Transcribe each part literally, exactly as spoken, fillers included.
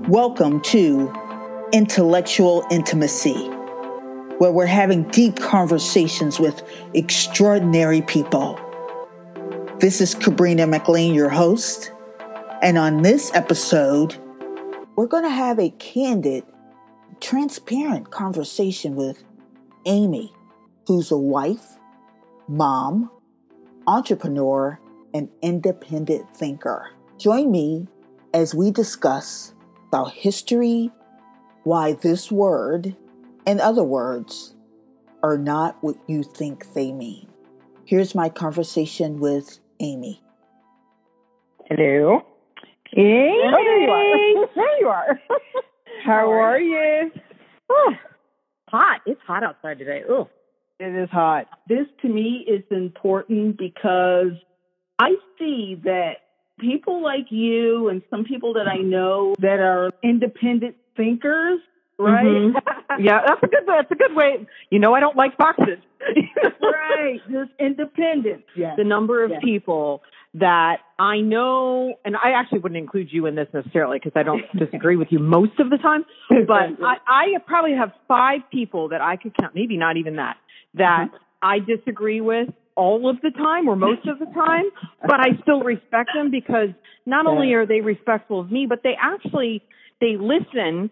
Welcome to Intellectual Intimacy, where we're having deep conversations with extraordinary people. This is Cabrina McLean, your host, and on this episode, we're going to have a candid, transparent conversation with Amy, who's a wife, mom, entrepreneur, and independent thinker. Join me as we discuss about history, why this word and other words are not what you think they mean. Here's my conversation with Amy. Hello. Hey. Oh, there you are. There you are. How are you? Oh, hot. It's hot outside today. Oh, it is hot. This to me is important because I see that people like you and some people that I know that are independent thinkers, right? Mm-hmm. Yeah, that's a good. That's a good way. You know, I don't like boxes. Right, just independent. Yes. The number of yes. people that I know, and I actually wouldn't include you in this necessarily because I don't disagree with you most of the time, but I, I probably have five people that I could count, maybe not even that, that mm-hmm. I disagree with all of the time or most of the time, but I still respect them because not only are they respectful of me, but they actually, they listen,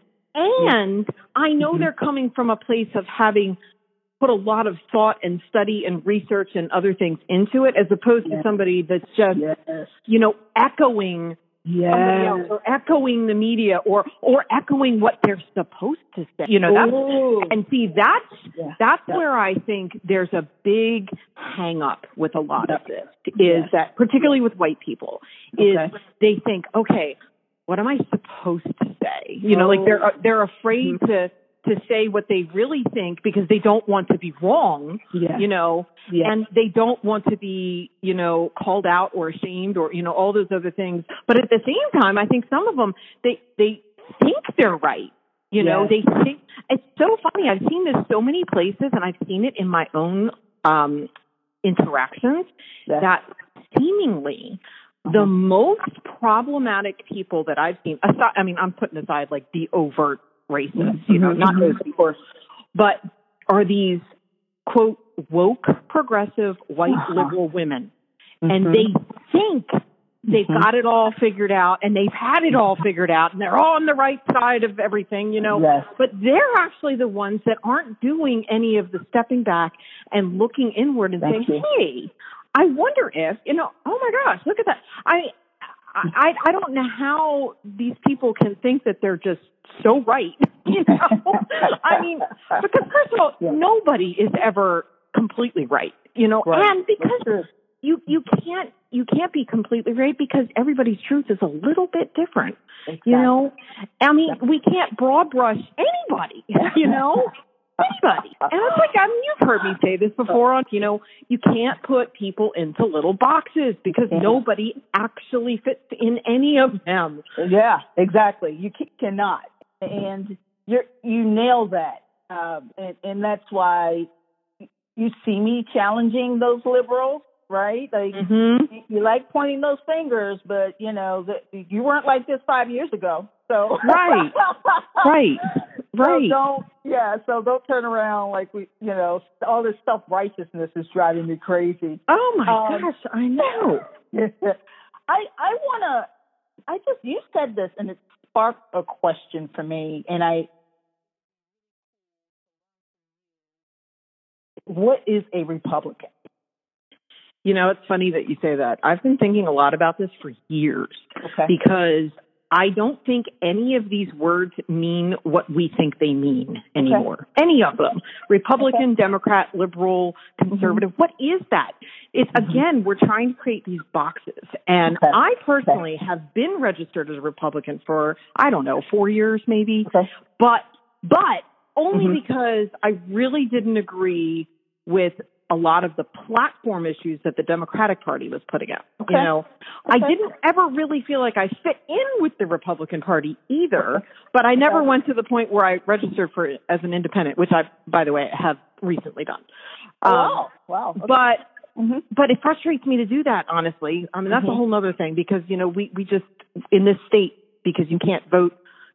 and I know mm-hmm. they're coming from a place of having put a lot of thought and study and research and other things into it, as opposed yes. to somebody that's just, yes. you know, echoing yes. somebody else or echoing the media or or echoing what they're supposed to say. You know, that's, Ooh. and see, that's yeah. that's yeah. where I think there's a big hang up with a lot yeah. of this, is yes. that, particularly with white people, is okay. they think, okay, what am I supposed to say? You know, oh. like they're they're afraid mm-hmm. to to say what they really think because they don't want to be wrong, yeah. you know, yeah. and they don't want to be, you know, called out or ashamed or, you know, all those other things. But at the same time, I think some of them, they, they think they're right. You know, yes. they think, it's so funny. I've seen this so many places and I've seen it in my own um, interactions yes. that seemingly uh-huh. the most problematic people that I've seen, aside, I mean, I'm putting aside like the overt racist, you know, not those, of course, but are these, quote, woke, progressive, white, uh-huh. liberal women. Mm-hmm. And they think they've mm-hmm. got it all figured out and they've had it all figured out and they're all on the right side of everything, you know, yes. but they're actually the ones that aren't doing any of the stepping back and looking inward and Thank saying, you. hey, I wonder if, you know, oh my gosh, look at that. I, I, I don't know how these people can think that they're just so right, you know? I mean, because first of all, yeah. nobody is ever completely right, you know, right. and because you, you can't, you can't be completely right because everybody's truth is a little bit different, exactly. you know? I mean, we can't broad brush anybody, you know? Anybody. And it's like, I mean, you've heard me say this before on, you know, you can't put people into little boxes because yeah. nobody actually fits in any of them. Yeah, exactly. You cannot. And you're, you nail that. Um, and, and that's why you see me challenging those liberals, right? Like, mm-hmm. you, you like pointing those fingers, but, you know, the, you weren't like this five years ago. So Right. right. Right. So don't, yeah, so don't turn around like we, you know, all this self-righteousness is driving me crazy. Oh, my um, gosh, I know. I I want to, I just, you said this, and it sparked a question for me, and I, what is a Republican? You know, it's funny that you say that. I've been thinking a lot about this for years okay. because I don't think any of these words mean what we think they mean anymore. Okay. Any of them. Republican, okay. Democrat, liberal, conservative. Mm-hmm. What is that? It's, mm-hmm. again, we're trying to create these boxes. And okay. I personally okay. have been registered as a Republican for, I don't know, four years maybe. Okay. But, but only mm-hmm. because I really didn't agree with a lot of the platform issues that the Democratic Party was putting out. Okay. You know, okay. I didn't ever really feel like I fit in with the Republican Party either, but I never okay. went to the point where I registered for as an independent, which I, by the way, have recently done. Oh, um, wow. Wow. Okay. But, mm-hmm. but it frustrates me to do that, honestly. I mean, that's mm-hmm. a whole other thing because, you know, we, we just, in this state, because you can't vote,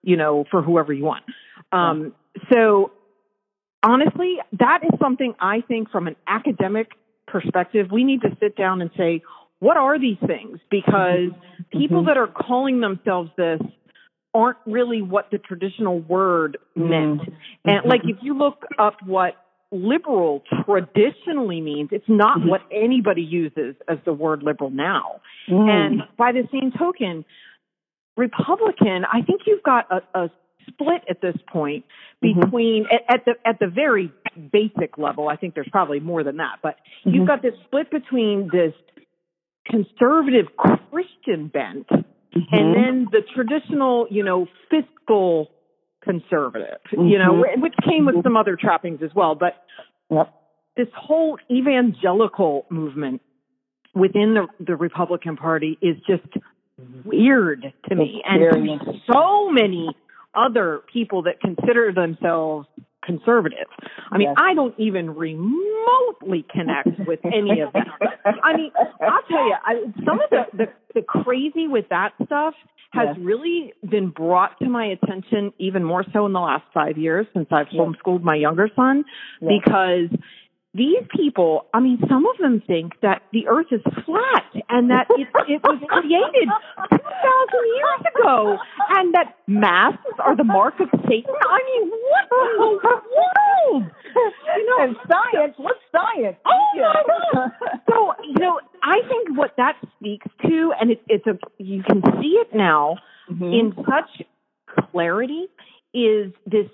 you know, for whoever you want. Um, so honestly, that is something I think from an academic perspective, we need to sit down and say, what are these things? Because people mm-hmm. that are calling themselves this aren't really what the traditional word meant. Mm-hmm. And like, if you look up what liberal traditionally means, it's not mm-hmm. what anybody uses as the word liberal now. Mm. And by the same token, Republican, I think you've got a, a split at this point between, mm-hmm. at, at the at the very basic level, I think there's probably more than that, but mm-hmm. you've got this split between this conservative Christian bent mm-hmm. and then the traditional, you know, fiscal conservative, mm-hmm. you know, which came with some other trappings as well. But yep. this whole evangelical movement within the, the Republican Party is just weird to me. And there's so many other people that consider themselves conservative. I mean, yes. I don't even remotely connect with any of them. I mean, I'll tell you, I, some of the, the, the crazy with that stuff has yes. really been brought to my attention even more so in the last five years since I've yes. homeschooled my younger son, yes. because these people, I mean, some of them think that the earth is flat and that it, it was created two thousand years ago and that masks are the mark of Satan. I mean, what in the world? You know, and science, what's science? Oh, yeah. my God. So, you know, I think what that speaks to, and it, it's a, you can see it now mm-hmm. in such clarity, is this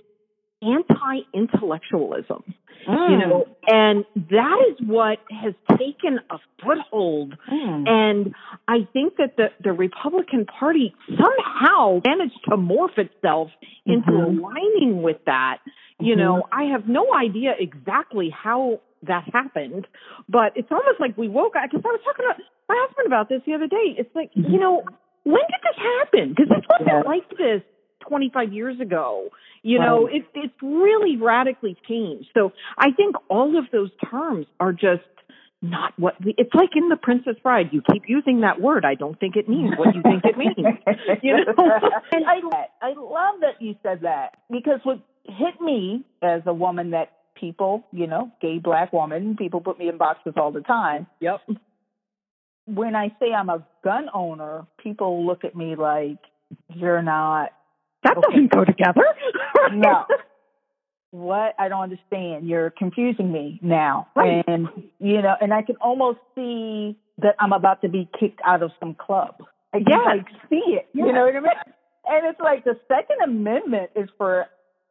anti-intellectualism, mm. you know, and that is what has taken a foothold. Mm. And I think that the, the Republican Party somehow managed to morph itself into mm-hmm. aligning with that. You mm-hmm. know, I have no idea exactly how that happened, but it's almost like we woke up, because I was talking to my husband about this the other day. It's like, mm-hmm. you know, when did this happen? Because it wasn't yeah. like this twenty-five years ago. You know, right. it, it's really radically changed. So I think all of those terms are just not what we, it's like in The Princess Bride. You keep using that word. I don't think it means what you think it means. You know? And I, I love that you said that, because what hit me as a woman that people, you know, gay black woman, people put me in boxes all the time. Yep. When I say I'm a gun owner, people look at me like, you're not. That okay. doesn't go together. No. What? I don't understand. You're confusing me now. Right. And, you know, and I can almost see that I'm about to be kicked out of some club. I can yes. like see it. Yes. You know what I mean? And it's like the Second Amendment is for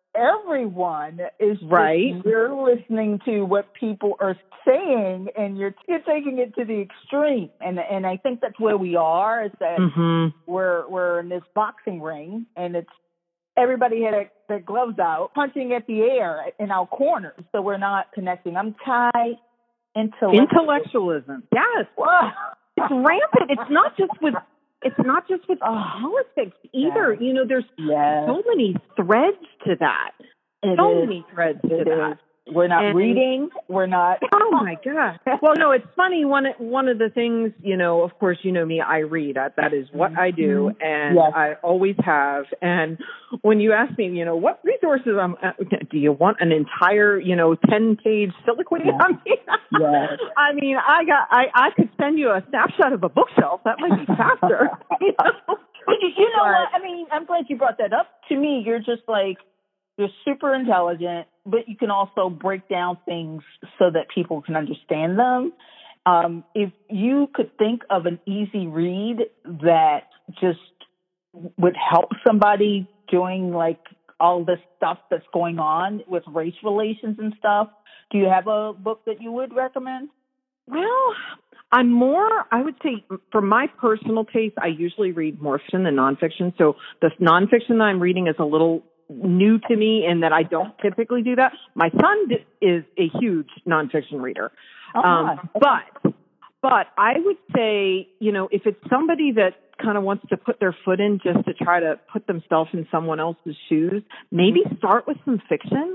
everyone. Is right. You're listening to what people are saying, and you're, you're taking it to the extreme. And and I think that's where we are. Is that mm-hmm. we're we're in this boxing ring, and it's everybody had a, their gloves out, punching at the air in our corners. So we're not connecting. I'm tied intellectualism. Intellectualism. Yes. It's rampant. It's not just with. It's not just with oh, politics either. Yes. You know, there's yes. so many threads to that. It so is. many threads to it that. Is. We're not and, reading. We're not. Oh my God. Well, no, it's funny. One one of the things, you know, of course, you know me. I read. I, that is what I do, and yes. I always have. And when you ask me, you know, what resources I'm, uh, do you want an entire, you know, ten page soliloquy? Yes. I mean, yes. I mean, I got. I I could send you a snapshot of a bookshelf. That might be faster. You know? You know what? I mean, I'm glad you brought that up. To me, you're just like. You're super intelligent, but you can also break down things so that people can understand them. Um, if you could think of an easy read that just would help somebody doing like all this stuff that's going on with race relations and stuff, do you have a book that you would recommend? Well, I'm more, I would say, for my personal taste, I usually read more fiction than nonfiction. So the nonfiction that I'm reading is a little new to me in that I don't typically do that. My son is a huge nonfiction reader. Oh, um, but, but I would say, you know, if it's somebody that kind of wants to put their foot in just to try to put themselves in someone else's shoes, maybe start with some fiction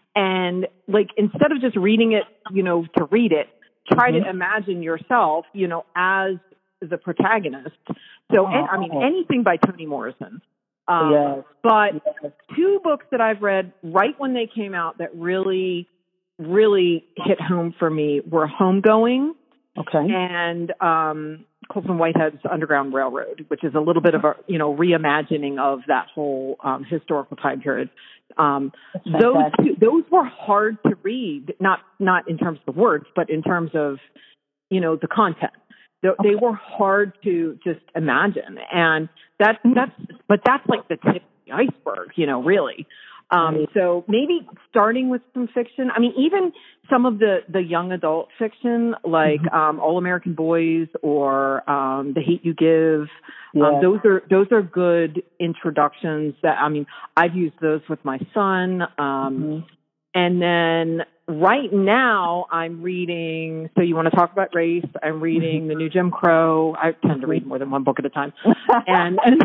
and like, instead of just reading it, you know, to read it, try mm-hmm. to imagine yourself, you know, as the protagonist. So, oh, and, I mean, anything by Toni Morrison. Um, yes. But yes. two books that I've read right when they came out that really, really hit home for me were Homegoing. Okay. And um, Colson Whitehead's Underground Railroad, which is a little bit of a, you know, reimagining of that whole um, historical time period. Um, those two, those were hard to read, not not in terms of the words, but in terms of, you know, the content. They, okay. they were hard to just imagine, and that that's but that's like the tip of the iceberg, you know, really. Um, so maybe starting with some fiction. I mean, even some of the, the young adult fiction, like mm-hmm. um, All American Boys or um, The Hate U Give. Yeah. Um, those are those are good introductions. That I mean, I've used those with my son. Um, mm-hmm. And then right now I'm reading. So you want to talk about race? I'm reading mm-hmm. The New Jim Crow. I tend to read more than one book at a time. and and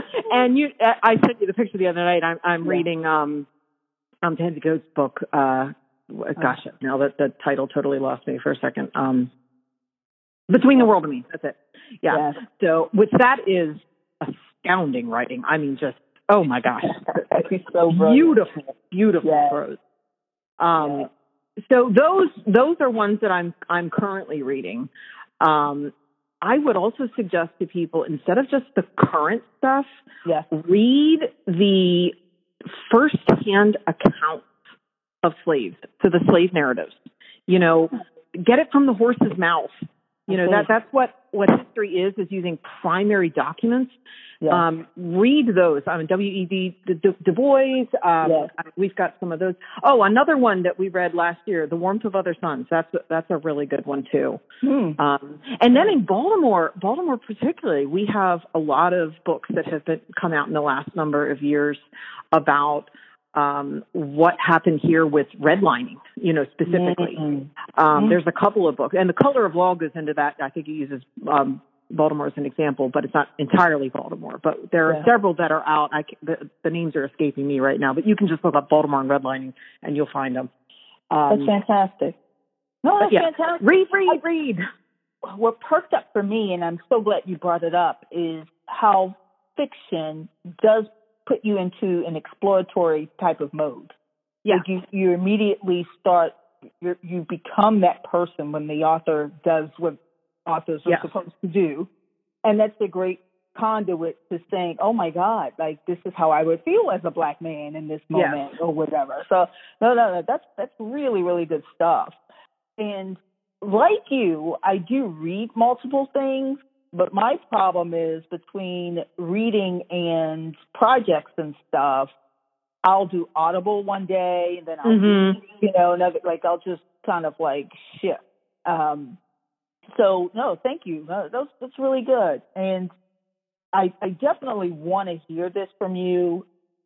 and you, I sent you the picture the other night. I'm I'm yeah. reading um, um Tansy Coates' book. Uh, gosh, oh. now that the title totally lost me for a second. Um, Between the World and Me. That's it. Yeah. Yes. So which that is astounding writing. I mean, just oh my gosh, so beautiful, beautiful yes. prose. Um, yeah. So those those are ones that I'm I'm currently reading. Um, I would also suggest to people, instead of just the current stuff, yes. read the first-hand accounts of slaves, so the slave narratives. You know, get it from the horse's mouth. You know, that that's what, what history is, is using primary documents. Yes. Um, read those. I mean, W E B Du, Du Bois. Um, yes. We've got some of those. Oh, another one that we read last year, The Warmth of Other Suns. That's a, that's a really good one too. Hmm. Um, and then in Baltimore, Baltimore particularly, we have a lot of books that have been come out in the last number of years about um, what happened here with redlining, you know, specifically. Mm-hmm. Um, mm-hmm. There's a couple of books, and The Color of Law goes into that. I think he uses um, Baltimore as an example, but it's not entirely Baltimore. But there are yeah. several that are out. I, the, the names are escaping me right now, but you can just look up Baltimore and redlining, and you'll find them. Um, that's fantastic. No, that's yeah. fantastic. Read, read, read. What perked up for me, and I'm so glad you brought it up, is how fiction does put you into an exploratory type of mode. Yeah. Like you, you immediately start, you you become that person when the author does what authors are yeah. supposed to do. And that's a great conduit to saying, oh my God, like this is how I would feel as a black man in this moment yeah. or whatever. So no, no, no, that's, that's really, really good stuff. And like you, I do read multiple things. But my problem is between reading and projects and stuff, I'll do Audible one day and then I'll, mm-hmm. you know, another, like I'll just kind of like shift. Um, so no, thank you. No, that's, that's really good. And I, I definitely want to hear this from you.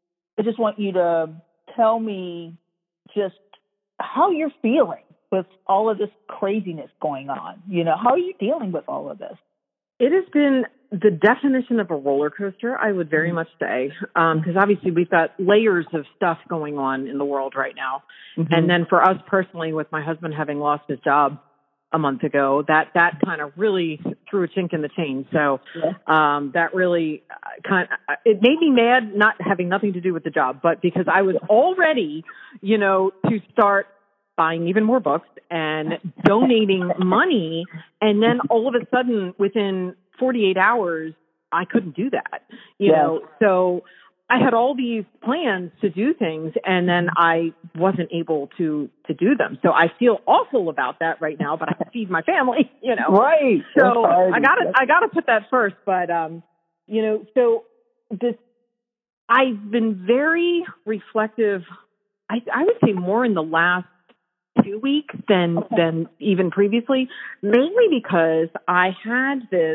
I just want you to tell me just how you're feeling with all of this craziness going on. You know, how are you dealing with all of this? It has been the definition of a roller coaster, I would very much say, because um, obviously we've got layers of stuff going on in the world right now. Mm-hmm. And then for us personally, with my husband having lost his job a month ago, that, that kind of really threw a chink in the chain. So yeah. um, that really kind of, it made me mad, not having nothing to do with the job, but because I was all ready, you know, to start buying even more books and donating money. And then all of a sudden, within forty-eight hours, I couldn't do that, you yes. know? So I had all these plans to do things and then I wasn't able to, to do them. So I feel awful about that right now, but I feed my family, you know? Right. So I gotta, I gotta put that first, but, um, you know, so this, I've been very reflective. I, I would say more in the last two weeks than okay. than even previously, mainly because I had this,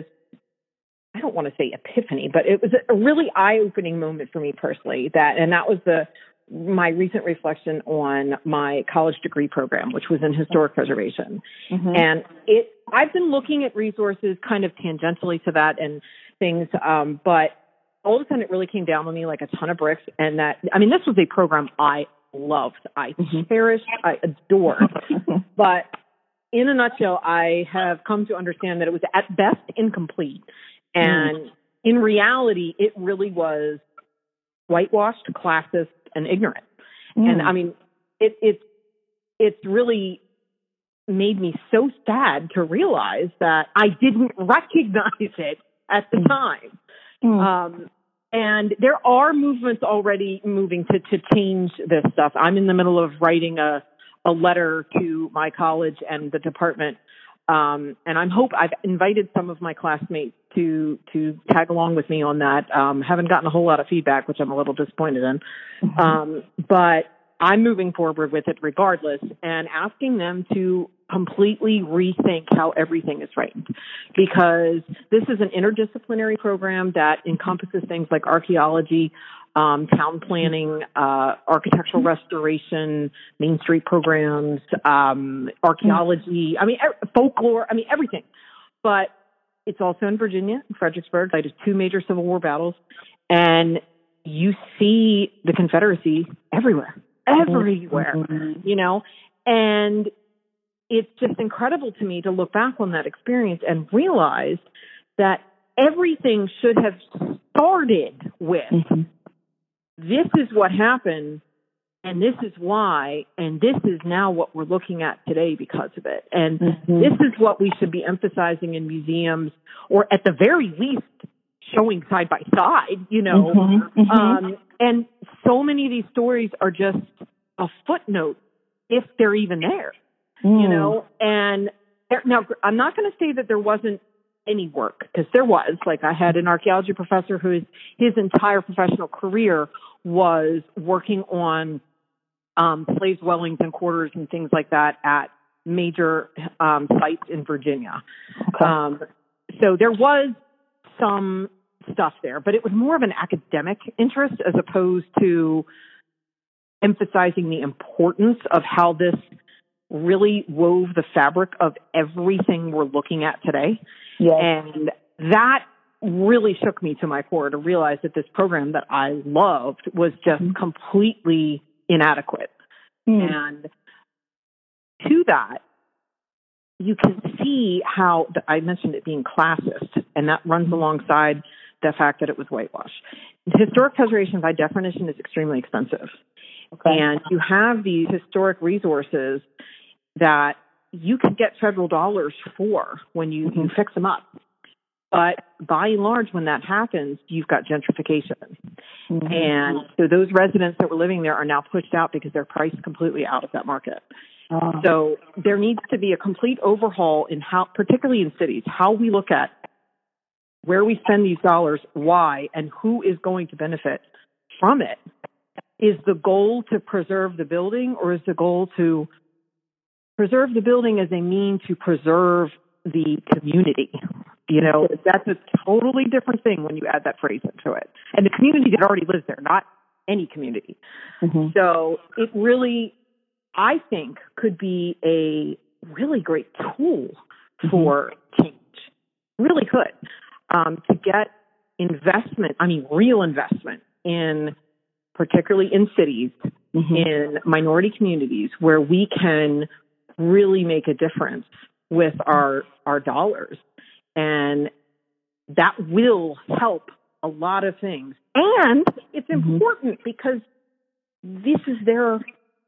I don't want to say epiphany, but it was a really eye-opening moment for me personally, that and that was the my recent reflection on my college degree program, which was in historic preservation. Mm-hmm. And it I've been looking at resources kind of tangentially to that and things, um, but all of a sudden it really came down on me like a ton of bricks. And that, I mean, this was a program I loved, I mm-hmm. cherished, I adored. But in a nutshell, I have come to understand that it was at best incomplete. And mm. in reality, it really was whitewashed, classist, and ignorant. Mm. And I mean, it, it's it's really made me so sad to realize that I didn't recognize it at the time. Mm. Um, and there are movements already moving to, to change this stuff. I'm in the middle of writing a, a letter to my college and the department. Um, and I'm hope I've invited some of my classmates to, to tag along with me on that. Um, haven't gotten a whole lot of feedback, which I'm a little disappointed in. Mm-hmm. Um, but I'm moving forward with it regardless and asking them to completely rethink how everything is framed, because this is an interdisciplinary program that encompasses things like archaeology, um, town planning, uh, architectural restoration, Main Street programs, um, archaeology, I mean, er- folklore, I mean, everything. But it's also in Virginia, in Fredericksburg, like just two major Civil War battles. And you see the Confederacy everywhere, everywhere, mm-hmm. you know, and it's just incredible to me to look back on that experience and realize that everything should have started with, mm-hmm. this is what happened, and this is why, and this is now what we're looking at today because of it. And mm-hmm. this is what we should be emphasizing in museums, or at the very least, showing side by side, you know. Mm-hmm. Mm-hmm. Um, and so many of these stories are just a footnote, if they're even there. Mm. You know, and there, now I'm not going to say that there wasn't any work, because there was. Like, I had an archaeology professor whose his entire professional career was working on um, slave dwellings and quarters and things like that at major um, sites in Virginia. Okay. Um, so there was some stuff there, but it was more of an academic interest as opposed to emphasizing the importance of how this really wove the fabric of everything we're looking at today. Yes. And that really shook me to my core to realize that this program that I loved was just mm-hmm. completely inadequate. Mm. And to that, you can see how the, I mentioned it being classist, and that runs alongside the fact that it was whitewash. Historic preservation, by definition, is extremely expensive. Okay. And you have these historic resources that you can get federal dollars for when you, mm-hmm. you fix them up. But by and large, when that happens, you've got gentrification. Mm-hmm. And so those residents that were living there are now pushed out because they're priced completely out of that market. Oh. So there needs to be a complete overhaul in how, particularly in cities, how we look at where we spend these dollars, why, and who is going to benefit from it. Is the goal to preserve the building, or is the goal to preserve the building as a mean to preserve the community? You know, that's a totally different thing when you add that phrase into it. And the community that already lives there, not any community. Mm-hmm. So it really, I think, could be a really great tool for mm-hmm. change. Really could. Um, to get investment, I mean, real investment in, particularly in cities, mm-hmm. in minority communities, where we can really make a difference with our our dollars. And that will help a lot of things. And it's mm-hmm. important because this is their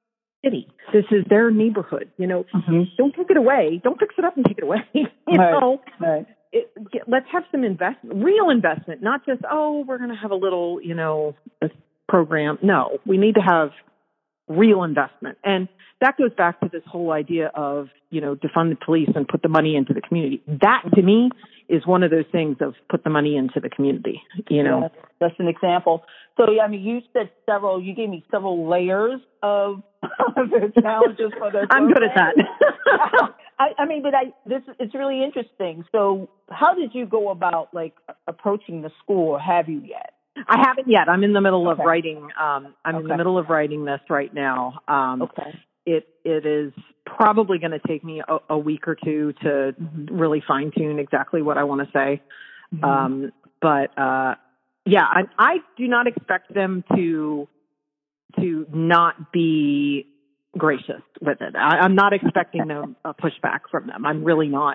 city. This is their neighborhood. You know, mm-hmm. don't take it away. Don't fix it up and take it away. you right. know, right. It, get, let's have some investment, real investment, not just, oh, we're going to have a little, you know, program. No, we need to have real investment. And that goes back to this whole idea of, you know, defund the police and put the money into the community. That, to me, is one of those things of put the money into the community, you know. Yeah, that's an example. So, yeah, I mean, you said several, you gave me several layers of the challenges for the I'm good at that. I, I mean, but I, this, it's really interesting. So how did you go about, like, approaching the school, or have you yet? I haven't yet. I'm in the middle okay. of writing. Um, I'm okay. in the middle of writing this right now. Um, okay. It it is probably going to take me a, a week or two to mm-hmm. really fine tune exactly what I want to say. Mm-hmm. Um, but uh, yeah, I, I do not expect them to to not be gracious with it. I, I'm not expecting them a pushback from them. I'm really not.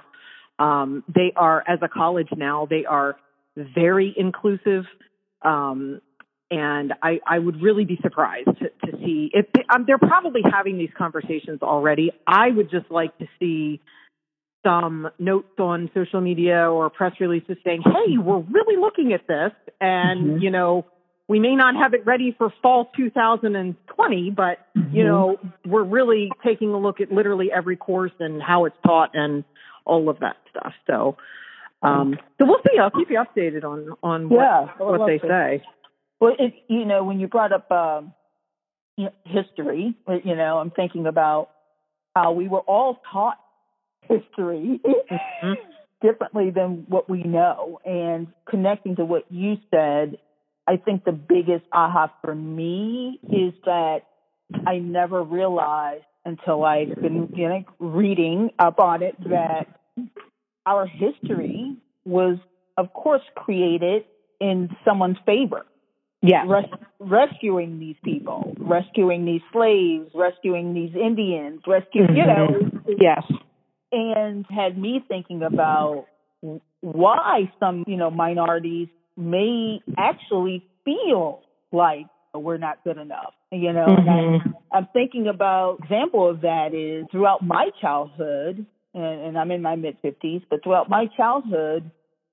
Um, they are, as a college now, they are very inclusive. Um, And I, I would really be surprised to, to see if they, um, they're probably having these conversations already. I would just like to see some notes on social media or press releases saying, hey, we're really looking at this. And, mm-hmm. you know, we may not have it ready for fall two thousand twenty, but, mm-hmm. you know, we're really taking a look at literally every course and how it's taught and all of that stuff. So, um, so we'll see. I'll keep you updated on, on yeah, what, what they to. say. Well, it, you know, when you brought up um, you know, history, you know, I'm thinking about how we were all taught history mm-hmm. differently than what we know. And connecting to what you said, I think the biggest aha for me is that I never realized until I've been you know, reading up on it that our history was, of course, created in someone's favor. Yeah. Res- rescuing these people, rescuing these slaves, rescuing these Indians, rescuing, mm-hmm. you know. Yes. And had me thinking about why some, you know, minorities may actually feel like we're not good enough, you know. Mm-hmm. And I, I'm thinking about, example of that is throughout my childhood, and, and I'm in my mid-fifties, but throughout my childhood,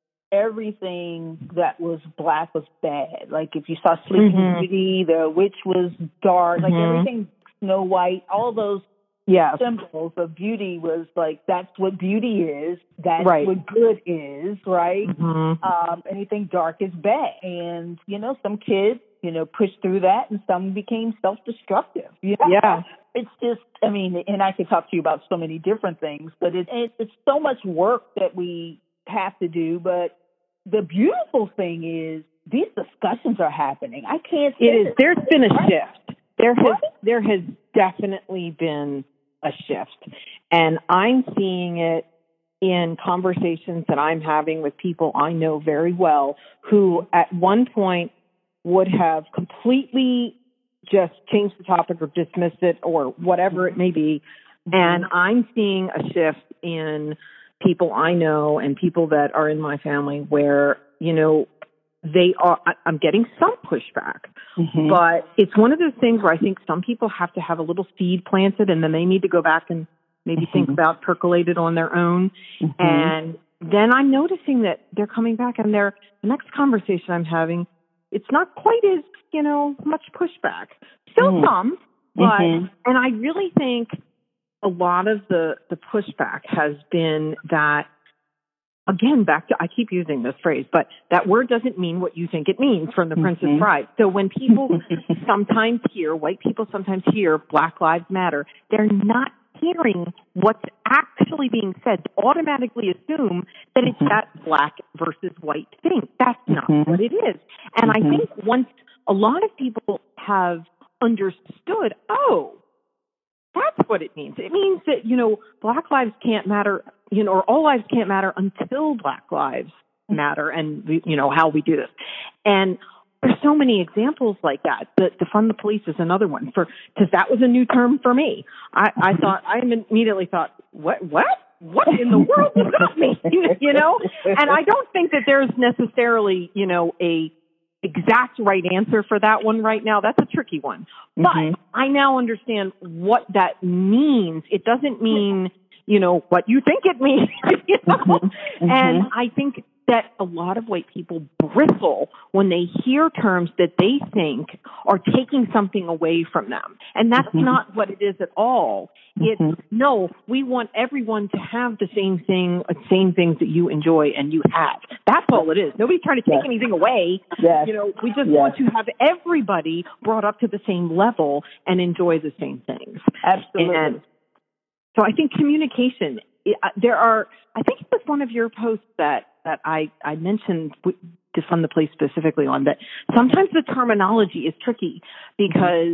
everything that was black was bad. Like if you saw Sleeping mm-hmm. Beauty, the witch was dark, mm-hmm. like everything Snow White, all those yeah. symbols of beauty was like, that's what beauty is. That's right. what good is, right? Mm-hmm. Um, anything dark is bad. And, you know, some kids, you know, pushed through that and some became self-destructive. You know? Yeah. It's just, I mean, and I could talk to you about so many different things, but it, it, it's so much work that we have to do. But the beautiful thing is these discussions are happening. I can't say it is. There's been a shift. There has what? there has definitely been a shift, and I'm seeing it in conversations that I'm having with people I know very well who at one point would have completely just changed the topic or dismissed it or whatever it may be. And I'm seeing a shift in people I know and people that are in my family where, you know, they are, I'm getting some pushback, mm-hmm. but it's one of those things where I think some people have to have a little seed planted and then they need to go back and maybe mm-hmm. think about percolate it on their own. Mm-hmm. And then I'm noticing that they're coming back and they're, the next conversation I'm having, it's not quite as, you know, much pushback. Still mm-hmm. some, but, mm-hmm. and I really think a lot of the, the pushback has been that, again, back to, I keep using this phrase, but that word doesn't mean what you think it means from the mm-hmm. Princess Bride. So when people sometimes hear, white people sometimes hear Black Lives Matter, they're not hearing what's actually being said. They automatically assume that it's mm-hmm. that black versus white thing. That's not mm-hmm. what it is. And mm-hmm. I think once a lot of people have understood, oh, that's what it means. It means that, you know, Black lives can't matter, you know, or all lives can't matter until Black lives matter and, you know, how we do this. And there's so many examples like that. The, defund the police is another one for, because that was a new term for me. I, I thought, I immediately thought, what, what? What in the world does that mean? You know? And I don't think that there's necessarily, you know, a exact right answer for that one right now. That's a tricky one. But mm-hmm. I now understand what that means. It doesn't mean, you know, what you think it means. You know? Mm-hmm. And I think that a lot of white people bristle when they hear terms that they think are taking something away from them. And that's mm-hmm. not what it is at all. It's, mm-hmm. no, we want everyone to have the same thing, same things that you enjoy and you have. That's all it is. Nobody's trying to take yes. anything away. Yes. You know, we just yes. want to have everybody brought up to the same level and enjoy the same things. Absolutely. And so I think communication, there are, I think it was one of your posts that, that I, I mentioned Defund the Police specifically on, that sometimes the terminology is tricky because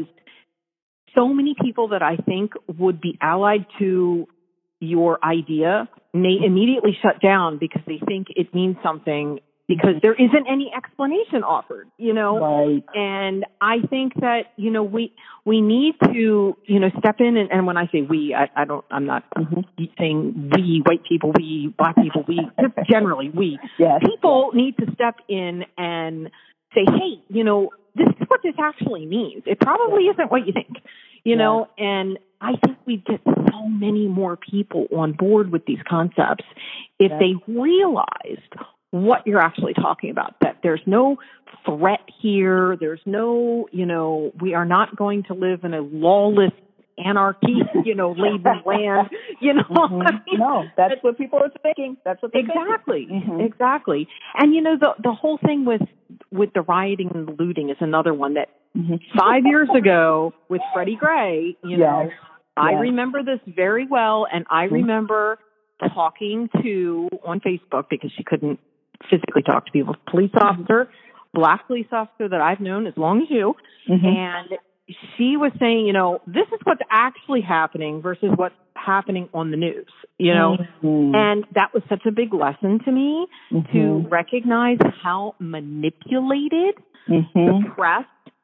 so many people that I think would be allied to your idea may immediately shut down because they think it means something because there isn't any explanation offered, you know? Right. And I think that, you know, we, we need to, you know, step in and, and when I say we, I, I don't, I'm not mm-hmm. saying we, white people, we, black people, we, just generally we. Yes. People yes. need to step in and say, hey, you know, this is what this actually means. It probably isn't what you think, you yeah. know, and I think we'd get so many more people on board with these concepts if yeah. they realized what you're actually talking about, that there's no threat here. There's no, you know, we are not going to live in a lawless anarchy, you know, laden land, you know. Mm-hmm. I mean, no, that's what people are thinking. That's what they're exactly, thinking. Mm-hmm. exactly. And you know, the the whole thing with with the rioting and the looting is another one that mm-hmm. five years ago with Freddie Gray, you know, yes. I yes. remember this very well, and I mm-hmm. remember talking to on Facebook because she couldn't physically talk to people, police officer, black police officer that I've known as long as you, mm-hmm. and she was saying, you know, this is what's actually happening versus what's happening on the news, you know, mm-hmm. and that was such a big lesson to me mm-hmm. to recognize how manipulated mm-hmm. the press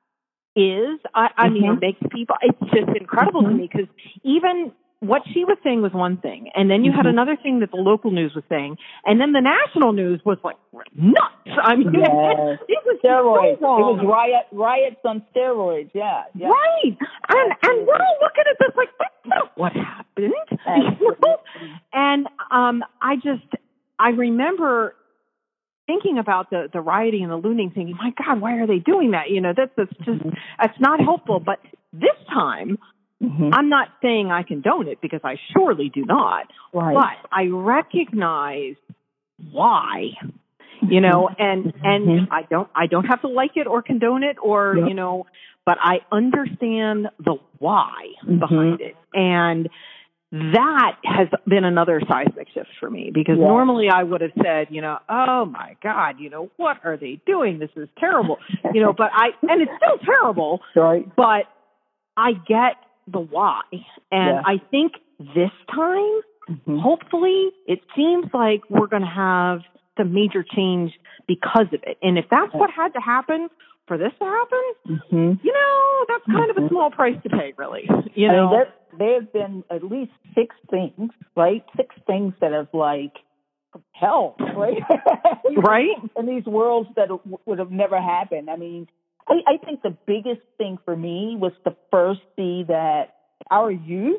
is. I, I mm-hmm. mean, it makes people, it's just incredible mm-hmm. to me because even what she was saying was one thing, and then you mm-hmm. had another thing that the local news was saying, and then the national news was like nuts. I mean, yes. it, it was steroids. So wrong. It was riot, riots on steroids. Yeah, yeah. right. And and we're all looking at this like that's not what happened. You know? And um, I just I remember thinking about the the rioting and the looting, thinking, my God, why are they doing that? You know, that's, that's just mm-hmm. that's not helpful. But this time. Mm-hmm. I'm not saying I condone it because I surely do not, right. but I recognize why, you know, and, and mm-hmm. I don't, I don't have to like it or condone it or, yep. you know, but I understand the why mm-hmm. behind it. And that has been another seismic shift for me because yeah. normally I would have said, you know, oh my God, you know, what are they doing? This is terrible, you know, but I, and it's still terrible, right. but I get the why. And yeah. I think this time, mm-hmm. hopefully, it seems like we're going to have some major change because of it. And if that's what had to happen for this to happen, mm-hmm. you know, that's kind mm-hmm. of a small price to pay, really. You know, I mean, there, there have been at least six things, right? Six things that have like hell, right? right? In these worlds that w- would have never happened. I mean, I, I think the biggest thing for me was to first see that our youth,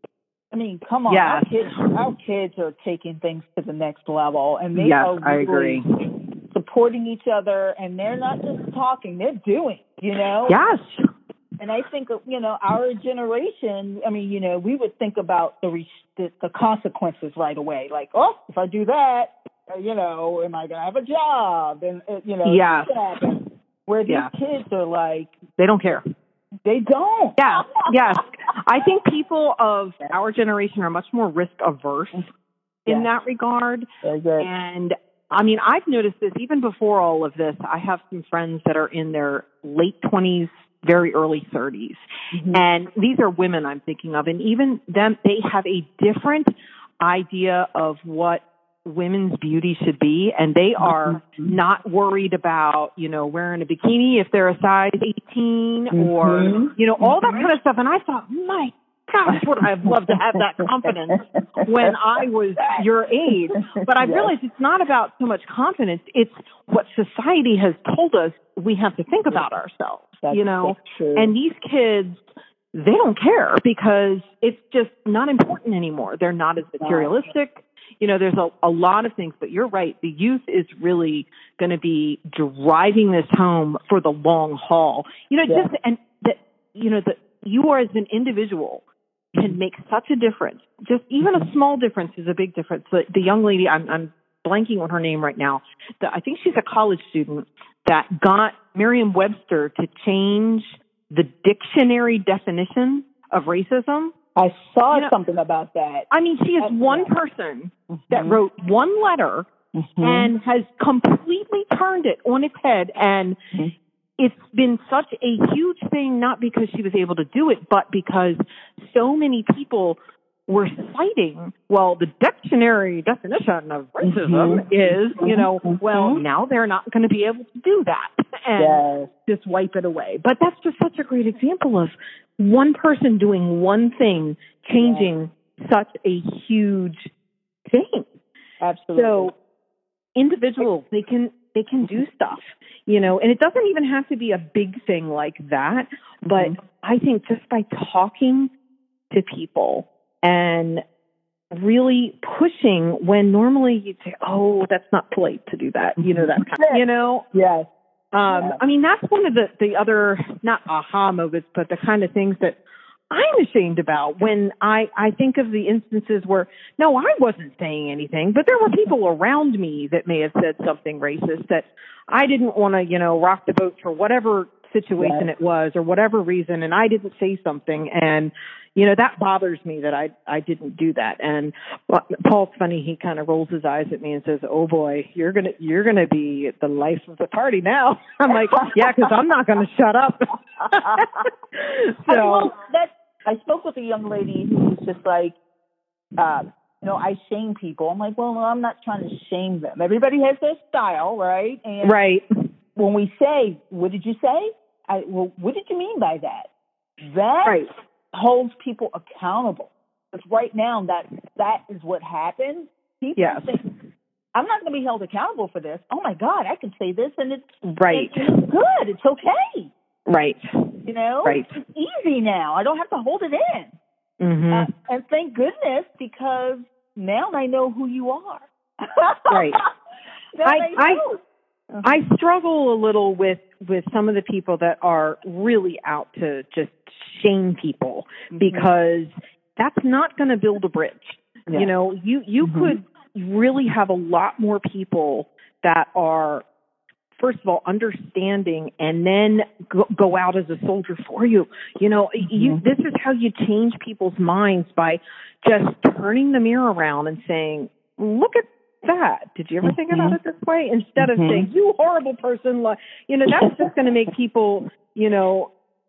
I mean, come on, yes. our kids, our kids are taking things to the next level, and they yes, are I really agree. supporting each other, and they're not just talking, they're doing, you know? Yes. And I think, you know, our generation, I mean, you know, we would think about the the, the consequences right away, like, oh, if I do that, you know, am I going to have a job? And, you know, yes. that. Where these yeah. kids are like... They don't care. They don't. Yes, yes. I think people of our generation are much more risk-averse yes. in that regard. Very good. And, I mean, I've noticed this even before all of this. I have some friends that are in their late twenties, very early thirties. Mm-hmm. And these are women I'm thinking of. And even them, they have a different idea of what women's beauty should be, and they are mm-hmm. not worried about, you know, wearing a bikini if they're a size eighteen mm-hmm. or, you know, all that kind of stuff. And I thought, my gosh, would I have loved to have that confidence when I was your age. But I yes. realized it's not about so much confidence. It's what society has told us we have to think about ourselves, that's, you know. That's true. And these kids, they don't care because it's just not important anymore. They're not as materialistic. You know, there's a, a lot of things, but you're right. The youth is really going to be driving this home for the long haul. You know, yeah. just, and that, you know, that you are as an individual can make such a difference. Just even a small difference is a big difference. The, the young lady, I'm, I'm blanking on her name right now. The, I think she's a college student that got Merriam-Webster to change the dictionary definition of racism. I saw you know, something about that. I mean, she is That's one right. person mm-hmm. that wrote one letter mm-hmm. and has completely turned it on its head. And mm-hmm. it's been such a huge thing, not because she was able to do it, but because so many people were citing, well, the dictionary definition of racism mm-hmm. is, you know, mm-hmm. well, now they're not going to be able to do that and yes. just wipe it away. But that's just such a great example of one person doing one thing, changing yes. such a huge thing. Absolutely. So individuals, they can they can do stuff. you know, and it doesn't even have to be a big thing like that, but mm-hmm. I think just by talking to people and really pushing when normally you'd say, oh, that's not polite to do that, you know, that kind of, you know? Yes. Um, yes. I mean, that's one of the, the other, not aha moments, but the kind of things that I'm ashamed about when I, I think of the instances where, no, I wasn't saying anything, but there were people around me that may have said something racist that I didn't want to, you know, rock the boat for whatever situation yes. it was or whatever reason, and I didn't say something, and you know that bothers me that I I didn't do that. And Paul's funny; he kind of rolls his eyes at me and says, "Oh boy, you're gonna you're gonna be the life of the party now." I'm like, "Yeah, because I'm not gonna shut up." So well, that I spoke with a young lady who was just like, uh, you know, I shame people. I'm like, well, no, I'm not trying to shame them. Everybody has their style, right? And right. When we say, "What did you say?" I, well, what did you mean by that? That right. holds people accountable. Because right now, that that is what happens. People yes. think, I'm not going to be held accountable for this. Oh, my God, I can say this, and it's, right. and it's good. It's okay. Right. You know? Right. It's easy now. I don't have to hold it in. Mm-hmm. Uh, and thank goodness, because now I know who you are. Right. now I, I know. I, I struggle a little with, with some of the people that are really out to just shame people mm-hmm. because that's not going to build a bridge. Yeah. You know, you, you mm-hmm. could really have a lot more people that are, first of all, understanding and then go, go out as a soldier for you. You know, mm-hmm. you, this is how you change people's minds by just turning the mirror around and saying, look at that. Did you ever think mm-hmm. about it this way? Instead of mm-hmm. saying, you horrible person, you know, that's just going to make people, you know,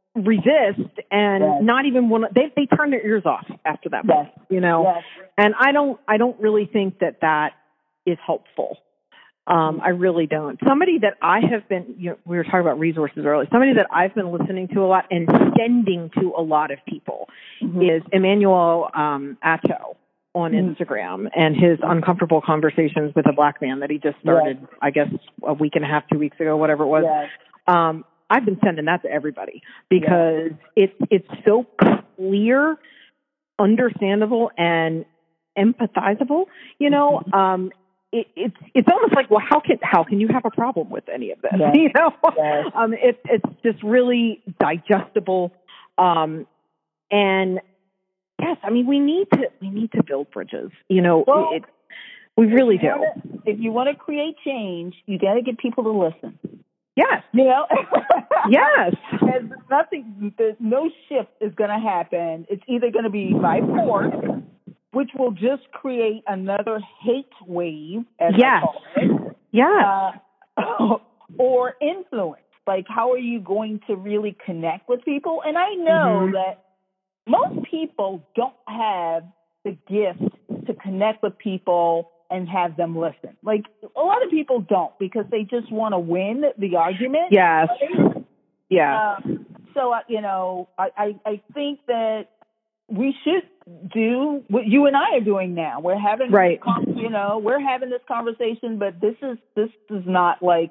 resist and yes. not even want to, they, they turn their ears off after that, yes. you know, yes. and I don't, I don't really think that that is helpful. Um, I really don't. Somebody that I have been, you know, we were talking about resources earlier, somebody that I've been listening to a lot and sending to a lot of people mm-hmm. is Emmanuel um, Atto on Instagram and his uncomfortable conversations with a black man that he just started, yes. I guess, a week and a half, two weeks ago, whatever it was. Yes. Um, I've been sending that to everybody because yes. it's it's so clear, understandable, and empathizable. You know, um, it, it's it's almost like, well, how can how can you have a problem with any of this? Yes. You know, yes. um, it's it's just really digestible, um, and. Yes, I mean we need to we need to build bridges. You know, well, it, we really do. Wanna, if you want to create change, you got to get people to listen. Yes, you know. yes, and nothing. There's no shift is going to happen. It's either going to be by force, which will just create another hate wave, as yes. I call it. Yeah. Uh, or influence. Like, how are you going to really connect with people? And I know mm-hmm. that. Most people don't have the gift to connect with people and have them listen. Like, a lot of people don't because they just want to win the argument. Yes. Right? Yeah. Um, so, uh, you know, I, I, I think that we should do what you and I are doing now. We're having, right. you know, we're having this conversation, but this is, this is not like,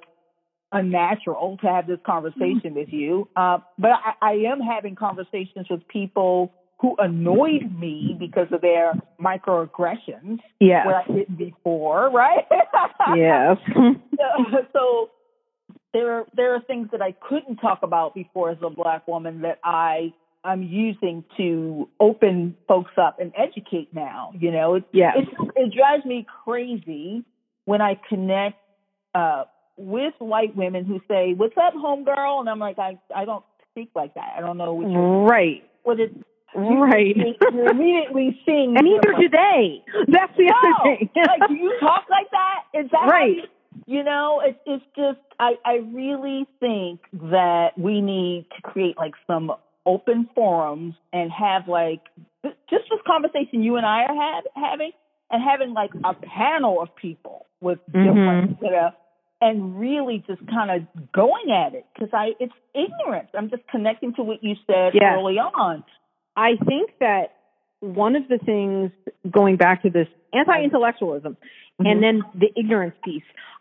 unnatural to have this conversation with you. Uh, but I, I am having conversations with people who annoyed me because of their microaggressions. Yes. Where I didn't before, right? Yes. so, so there, there are things that I couldn't talk about before as a Black woman that I I'm using to open folks up and educate now. You know, it, yes. it, it drives me crazy when I connect uh, with white women who say, "What's up, homegirl?" And I'm like, I, I don't speak like that. I don't know what you're right. What it right. You're immediately seeing, and neither do they. That's the no, other thing. like, do you talk like that? Is that right? You, you know, it's it's just I I really think that we need to create like some open forums and have like just this conversation you and I are have, having, and having like a panel of people with different, mm-hmm. you know. And really just kind of going at it because I it's ignorance. I'm just connecting to what you said yeah. early on. I think that one of the things, going back to this anti-intellectualism mm-hmm. and then the ignorance piece,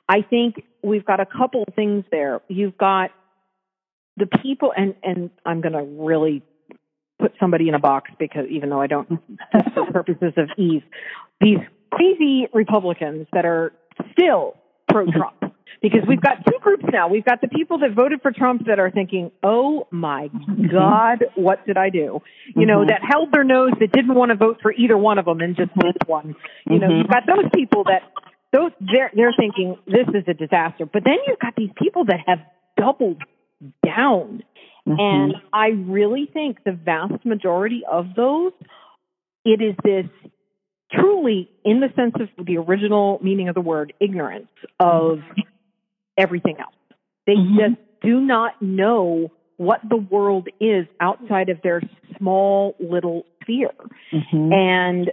I think we've got a couple of things there. You've got the people, and, and I'm going to really put somebody in a box because even though I don't, just for purposes of ease, these crazy Republicans that are still pro-Trump. Because we've got two groups now. We've got the people that voted for Trump that are thinking, oh, my God, what did I do? You mm-hmm. know, that held their nose, that didn't want to vote for either one of them and just picked one. You know, mm-hmm. you've got those people that those they're, they're thinking this is a disaster. But then you've got these people that have doubled down. Mm-hmm. And I really think the vast majority of those, it is this truly, in the sense of the original meaning of the word, ignorance of everything else. They mm-hmm. just do not know what the world is outside of their small little sphere. Mm-hmm. And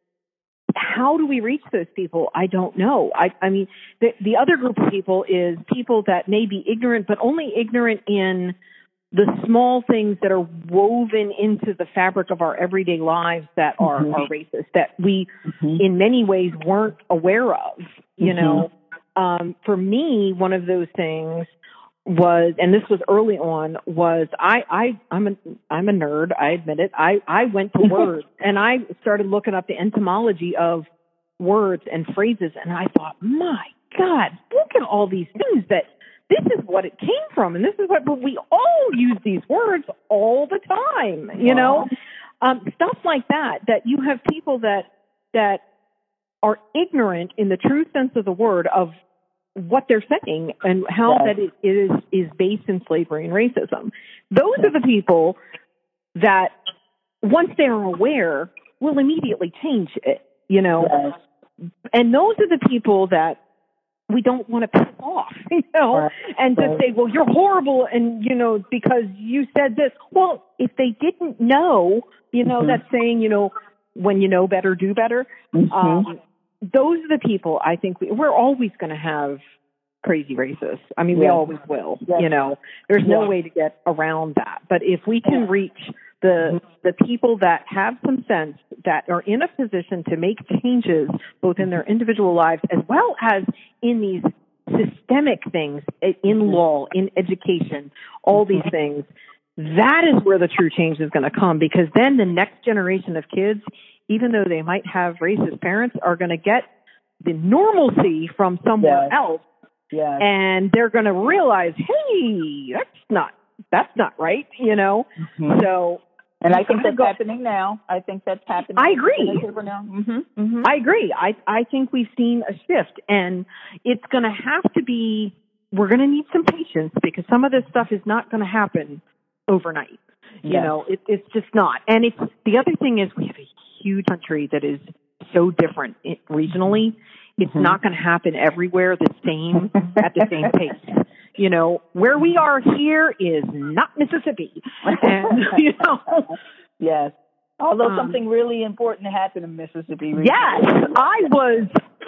how do we reach those people? I don't know. I, I mean, the, the other group of people is people that may be ignorant, but only ignorant in the small things that are woven into the fabric of our everyday lives that are, mm-hmm. are racist, that we mm-hmm. in many ways weren't aware of, you mm-hmm. know. Um, for me, one of those things was, and this was early on, was I, I, I'm a, I'm a nerd. I admit it. I, I went to words and I started looking up the etymology of words and phrases. And I thought, my God, look at all these things that this is what it came from. And this is what, but we all use these words all the time, you know, um, stuff like that, that you have people that, that, are ignorant in the true sense of the word of what they're saying and how yes. that it is is based in slavery and racism. Those yes. are the people that, once they're aware, will immediately change it, you know. Yes. And those are the people that we don't want to piss off, you know, right. and to right. say, well, you're horrible and, you know, because you said this. Well, if they didn't know, you know, mm-hmm. that saying, you know, when you know better, do better. Mm-hmm. Um, those are the people I think we, we're always going to have crazy racists. I mean, yes. we always will, yes. you know, there's no yes. way to get around that. But if we can reach the, the people that have some sense, that are in a position to make changes, both in their individual lives, as well as in these systemic things, in law, in education, all these things, that is where the true change is going to come, because then the next generation of kids, even though they might have racist parents, are going to get the normalcy from somewhere yes. else. Yes. And they're going to realize, hey, that's not, that's not right, you know? Mm-hmm. So, and I think that's go, happening now. I think that's happening. I agree. Now. Mm-hmm. Mm-hmm. I agree. I, I think we've seen a shift, and it's going to have to be, we're going to need some patience, because some of this stuff is not going to happen overnight. You yes. know, it, it's just not. And it's, the other thing is, we have a huge country that is so different regionally. It's mm-hmm. not going to happen everywhere the same at the same pace. You know, where we are here is not Mississippi. And, you know, yes. Although um, something really important happened in Mississippi recently. Yes, I was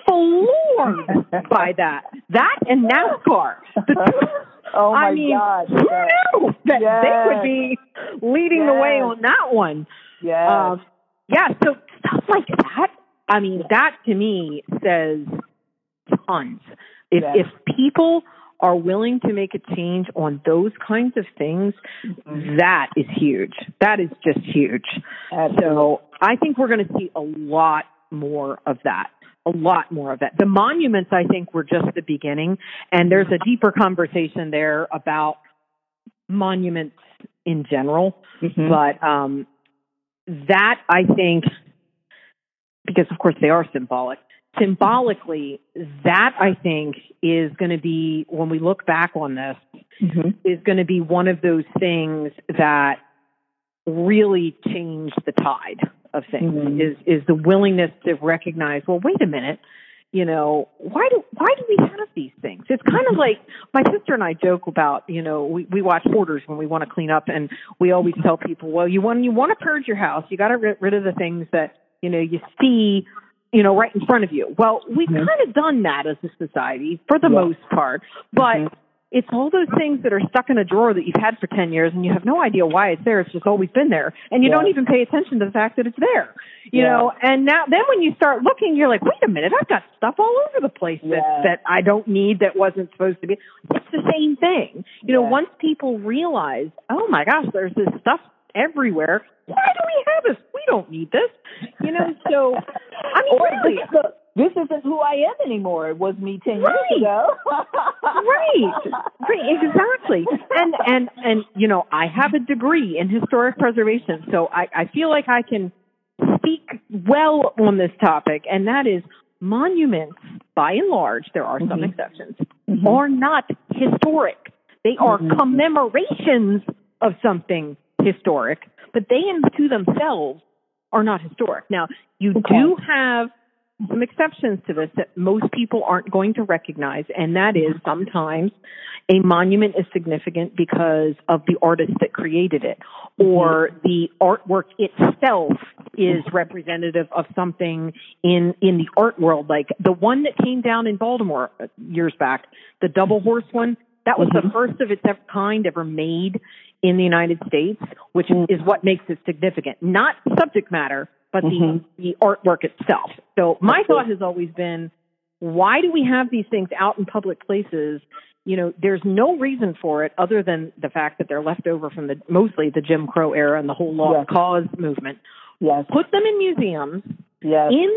floored by that. That and NASCAR. The two, oh my I mean, God! Who knew that yes. they would be leading yes. the way on that one? Yes. Um, yeah. So stuff like that. I mean, that to me says tons. If yes. if people are willing to make a change on those kinds of things, mm-hmm. that is huge. That is just huge. Absolutely. So I think we're going to see a lot more of that. A lot more of that. The monuments, I think, were just the beginning, and there's a deeper conversation there about monuments in general. Mm-hmm. But um, that, I think, because of course they are symbolic, symbolically, that I think is going to be, when we look back on this, mm-hmm. is going to be one of those things that really changed the tide of things. Mm-hmm. Is is the willingness to recognize, well, wait a minute, you know, why do why do we have these things? It's kind of like, my sister and I joke about, you know, we, we watch Hoarders when we want to clean up, and we always tell people, well, you want you want to purge your house, you got to get rid of the things that, you know, you see, you know, right in front of you. Well, we've mm-hmm. kind of done that as a society for the yeah. most part, but mm-hmm. it's all those things that are stuck in a drawer that you've had for ten years and you have no idea why it's there. It's just always been there. And you yeah. don't even pay attention to the fact that it's there, you yeah. know, and now then when you start looking, you're like, wait a minute, I've got stuff all over the place that, yeah. that I don't need that wasn't supposed to be. It's the same thing. You know, yeah. once people realize, oh my gosh, there's this stuff everywhere. Why do we have this? We don't need this. You know, so, I mean, or really. This, this isn't who I am anymore. It was me ten right. years ago. right. Right, exactly. And, and, and, you know, I have a degree in historic preservation, so I, I feel like I can speak well on this topic, and that is monuments, by and large, there are some mm-hmm. exceptions, mm-hmm. are not historic. They are mm-hmm. commemorations of something historic, but they in to themselves are not historic. Now, you okay. do have some exceptions to this that most people aren't going to recognize, and that is sometimes a monument is significant because of the artist that created it, or mm-hmm. the artwork itself is representative of something in, in the art world. Like the one that came down in Baltimore years back, the double horse one, that was mm-hmm. the first of its kind ever made in the United States, which mm-hmm. is what makes it significant. Not subject matter, but mm-hmm. the, the artwork itself. So my thought has always been, why do we have these things out in public places? You know, there's no reason for it other than the fact that they're left over from the mostly the Jim Crow era and the whole Lost yes. Cause movement. Yes. Put them in museums yes. in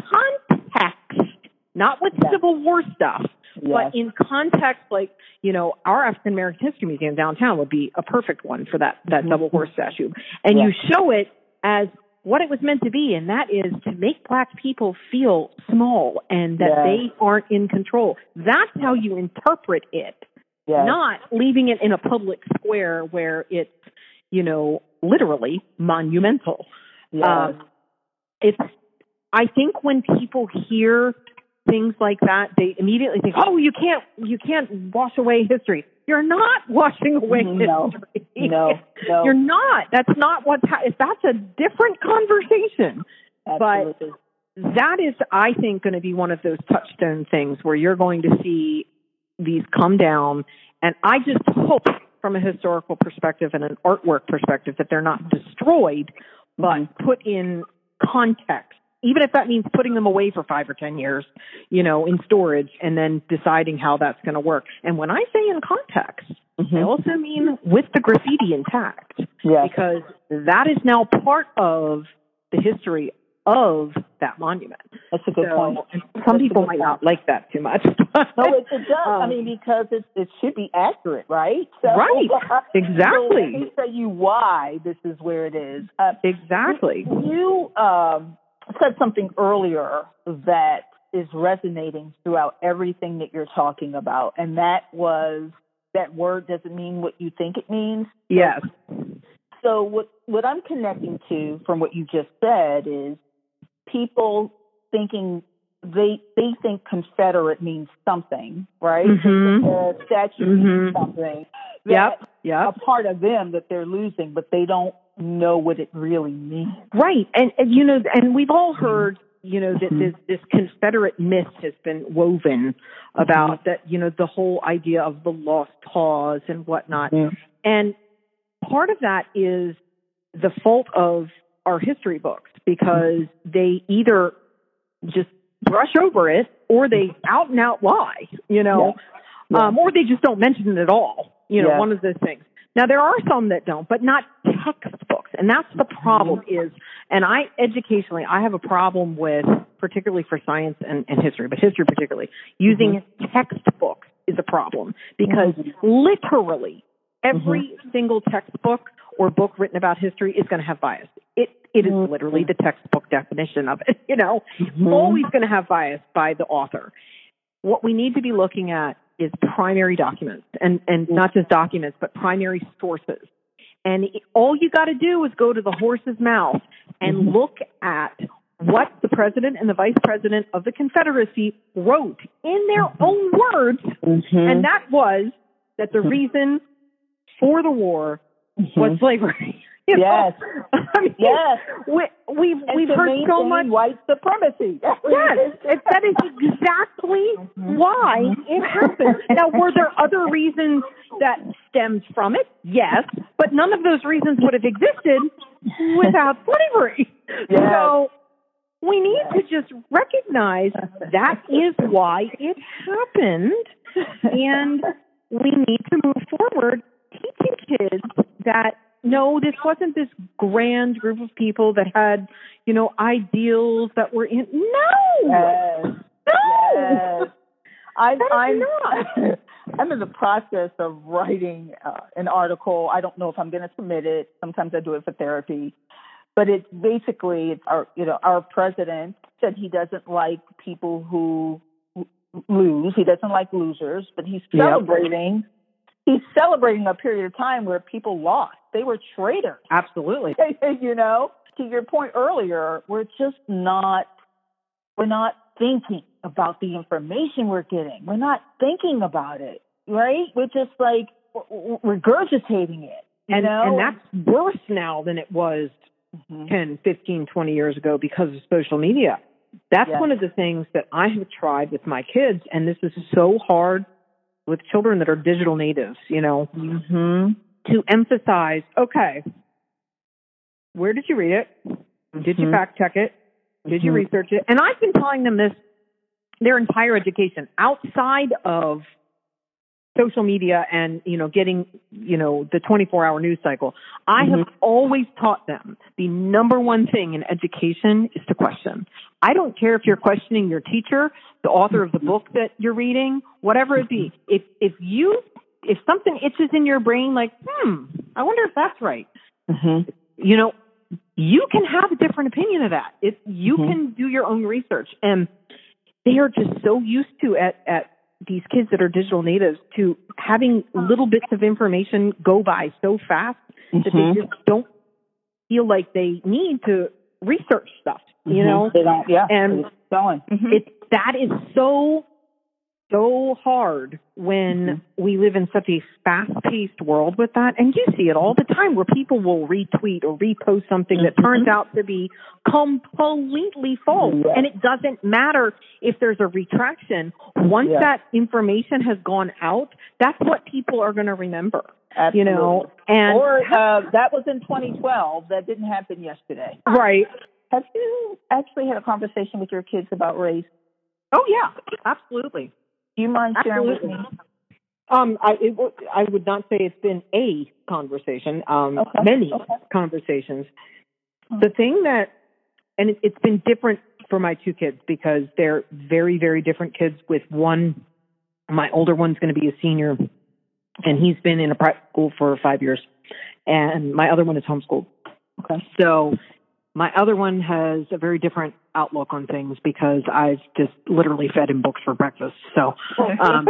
context, not with yes. Civil War stuff, yes. but in context, like, you know, our African American History Museum downtown would be a perfect one for that, that mm-hmm. double horse statue. And yes. you show it as what it was meant to be, and that is to make Black people feel small and that yes. they aren't in control. That's how you interpret it, yes. not leaving it in a public square where it's, you know, literally monumental. Yes. Um, it's, I think when people hear things like that, they immediately think, oh, you can't, you can't wash away history. You're not washing away no, history. No, no. You're not. That's not what's ha- that's a different conversation. Absolutely. But that is, I think, going to be one of those touchstone things where you're going to see these come down. And I just hope from a historical perspective and an artwork perspective that they're not destroyed, but mm-hmm. put in context. Even if that means putting them away for five or ten years, you know, in storage and then deciding how that's going to work. And when I say in context, mm-hmm. I also mean with the graffiti intact. Yes. Because that is now part of the history of that monument. That's a good so, point. Some That's people might point. not like that too much. No, it, it does. Um, I mean, because it, it should be accurate, right? So, right. Exactly. So let me tell you why this is where it is. Uh, exactly. You... Um, said something earlier that is resonating throughout everything that you're talking about, and that was that word doesn't mean what you think it means. Yes. So what what I'm connecting to from what you just said is people thinking they they think Confederate means something, right? Mm-hmm. The statue mm-hmm. means something. Yep. Yep. A part of them that they're losing, but they don't know what it really means. Right. And, and you know, and we've all heard, you know, that this, this Confederate myth has been woven about that, you know, the whole idea of the lost cause and whatnot. Yeah. And part of that is the fault of our history books because they either just brush over it or they out and out lie, you know, yeah. Yeah. Um, or they just don't mention it at all. You know, yeah. one of those things. Now, there are some that don't, but not textbooks. And that's the problem is, and I, educationally, I have a problem with, particularly for science and, and history, but history particularly, using mm-hmm. textbooks is a problem because mm-hmm. literally every mm-hmm. single textbook or book written about history is going to have bias. It It is mm-hmm. literally the textbook definition of it, you know. Mm-hmm. Always going to have bias by the author. What we need to be looking at is primary documents, and, and not just documents, but primary sources. And it, all you got to do is go to the horse's mouth and mm-hmm. look at what the president and the vice president of the Confederacy wrote in their mm-hmm. own words, mm-hmm. and that was that the reason for the war mm-hmm. was slavery. You know? Yes. I mean, yes. We, we've and we've heard so much white supremacy. Yes, it, that is exactly mm-hmm. why it happened. Now, were there other reasons that stemmed from it? Yes, but none of those reasons would have existed without slavery. Yes. So we need yes. to just recognize that is why it happened, and we need to move forward teaching kids that, no, this wasn't this grand group of people that had, you know, ideals that were in. No! Yes. No! Yes. I'm, I'm, not. I'm in the process of writing uh, an article. I don't know if I'm going to submit it. Sometimes I do it for therapy. But it's basically, it's our, you know, our president said he doesn't like people who lose. He doesn't like losers, but he's celebrating. Yep. He's celebrating a period of time where people lost. They were traitors. Absolutely. You know, to your point earlier, we're just not, we're not thinking about the information we're getting. We're not thinking about it, right? We're just like regurgitating it. You and, know? and that's worse now than it was mm-hmm. ten, fifteen, twenty years ago because of social media. That's yes. one of the things that I have tried with my kids, and this is so hard with children that are digital natives, you know, mm-hmm. to emphasize, okay, where did you read it? Did mm-hmm. you fact check it? Did mm-hmm. you research it? And I've been telling them this their entire education outside of social media and, you know, getting, you know, the twenty-four hour news cycle. I mm-hmm. have always taught them the number one thing in education is to question. I don't care if you're questioning your teacher, the author of the book that you're reading, whatever it be. If, if you, if something itches in your brain, like, hmm, I wonder if that's right. Mm-hmm. You know, you can have a different opinion of that. If you mm-hmm. can do your own research, and they are just so used to at, at these kids that are digital natives to having little bits of information go by so fast mm-hmm. that they just don't feel like they need to research stuff, you mm-hmm. know? They don't, yeah. And it's going. Mm-hmm. it, that is so, so hard when mm-hmm. we live in such a fast-paced world with that. And you see it all the time where people will retweet or repost something mm-hmm. that turns out to be completely false. Yeah. And it doesn't matter if there's a retraction. Once yeah. that information has gone out, that's what people are going to remember. Absolutely. You know, and or uh, that was in twenty twelve. That didn't happen yesterday. Right. Have you actually had a conversation with your kids about race? Oh, yeah, absolutely. Do you mind sharing absolutely. with me? Um, I, it, I would not say it's been a conversation, um, okay. many okay. conversations. Hmm. The thing that, and it, it's been different for my two kids because they're very, very different kids. With one, my older one's going to be a senior, and he's been in a private school for five years, and my other one is homeschooled. Okay. So my other one has a very different outlook on things because I've just literally fed him books for breakfast. So, um,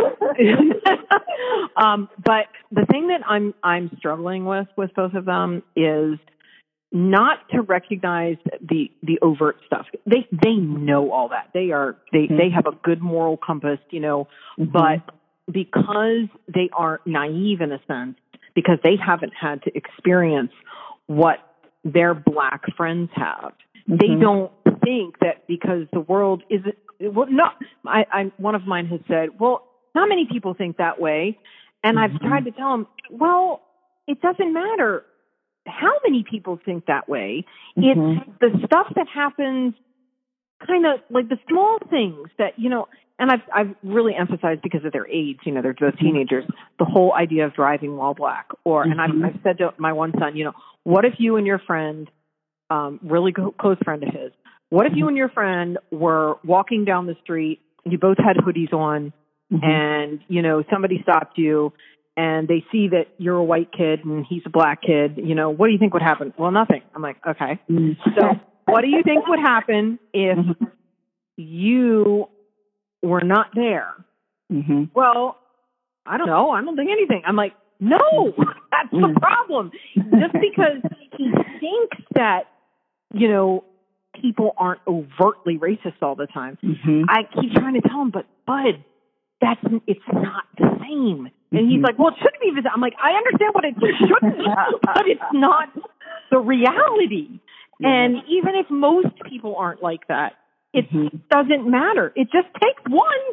um, but the thing that I'm I'm struggling with with both of them is not to recognize the the overt stuff. They they know all that. They are they mm-hmm. they have a good moral compass, you know, mm-hmm. but because they are naive in a sense, because they haven't had to experience what their black friends have. Mm-hmm. They don't think that because the world isn't, well, no, I, I, one of mine has said, well, not many people think that way. And mm-hmm. I've tried to tell them, well, it doesn't matter how many people think that way. Mm-hmm. It's the stuff that happens kind of like the small things that, you know, and I've, I've really emphasized because of their age, you know, they're both teenagers, the whole idea of driving while black. Or, mm-hmm. and I've, I've said to my one son, you know, what if you and your friend, um, really go, close friend of his, what if you and your friend were walking down the street, you both had hoodies on, mm-hmm. and, you know, somebody stopped you and they see that you're a white kid and he's a black kid, you know, what do you think would happen? Well, nothing. I'm like, okay. Mm-hmm. So what do you think would happen if mm-hmm. you were not there? Mm-hmm. Well, I don't know. I don't think anything. I'm like, no, that's the problem. Just because he thinks that, you know, people aren't overtly racist all the time. Mm-hmm. I keep trying to tell him, but Bud, that's, it's not the same. And mm-hmm. he's like, well, it shouldn't be this. I'm like, I understand what it shouldn't be, but it's not the reality. Yeah. And even if most people aren't like that, it mm-hmm. doesn't matter. It just takes one.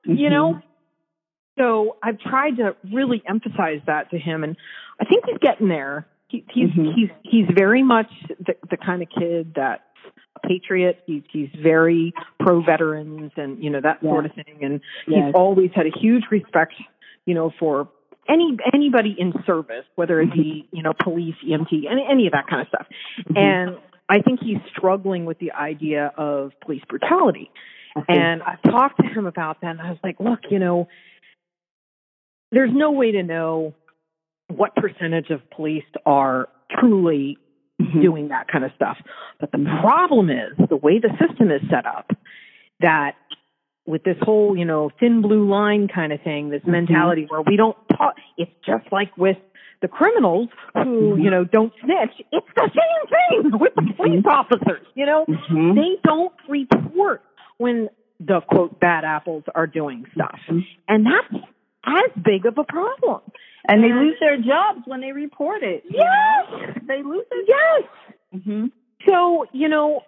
mm-hmm. you know? So I've tried to really emphasize that to him, and I think he's getting there. He, he's, mm-hmm. he's, he's very much the, the kind of kid that's a patriot. He's, he's very pro-veterans and, you know, that yeah. sort of thing. And yes. he's always had a huge respect, you know, for any anybody in service, whether it be, you know, police, E M T, any, any of that kind of stuff. Mm-hmm. And I think he's struggling with the idea of police brutality. Okay. And I've talked to him about that, and I was like, look, you know, there's no way to know what percentage of police are truly mm-hmm. doing that kind of stuff. But the problem is the way the system is set up, that with this whole, you know, thin blue line kind of thing, this mm-hmm. mentality where we don't talk, it's just like with the criminals who, mm-hmm. you know, don't snitch. It's the same thing with the police officers, you know. Mm-hmm. They don't report when the, quote, bad apples are doing stuff. Mm-hmm. And that's as big of a problem. And, and they lose their jobs when they report it. Yes. Know? They lose their yes. jobs. Mm-hmm. So, you know,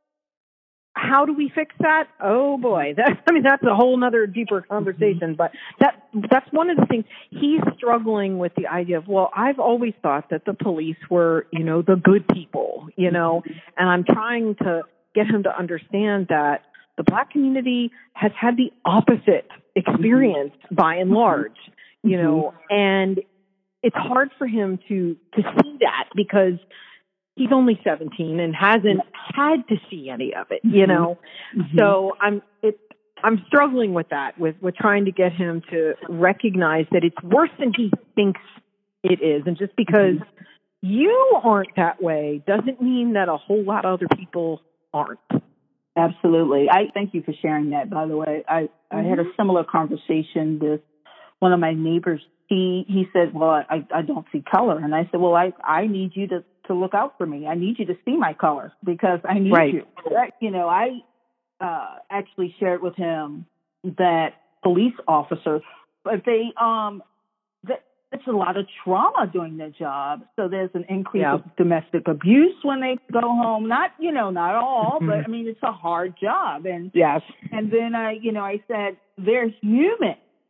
how do we fix that? Oh boy, that, I mean, that's a whole nother deeper conversation, but that, that's one of the things. He's struggling with the idea of, well, I've always thought that the police were, you know, the good people, you know, and I'm trying to get him to understand that the Black community has had the opposite experience by and large, you know, and it's hard for him to, to see that because he's only seventeen and hasn't had to see any of it, you know. Mm-hmm. So I'm it, I'm struggling with that, with, with trying to get him to recognize that it's worse than he thinks it is. And just because mm-hmm. you aren't that way doesn't mean that a whole lot of other people aren't. Absolutely. I thank you for sharing that, by the way. I, mm-hmm. I had a similar conversation with one of my neighbors. He he said, well, I, I don't see color. And I said, well, I, I need you to, to look out for me. I need you to see my color because I need right. you. You know, I uh, actually shared with him that police officers, but they, um, that it's a lot of trauma doing their job. So there's an increase yeah. of domestic abuse when they go home. Not, you know, not all, mm-hmm. but I mean, it's a hard job. And yes. And then I, you know, I said, they're human.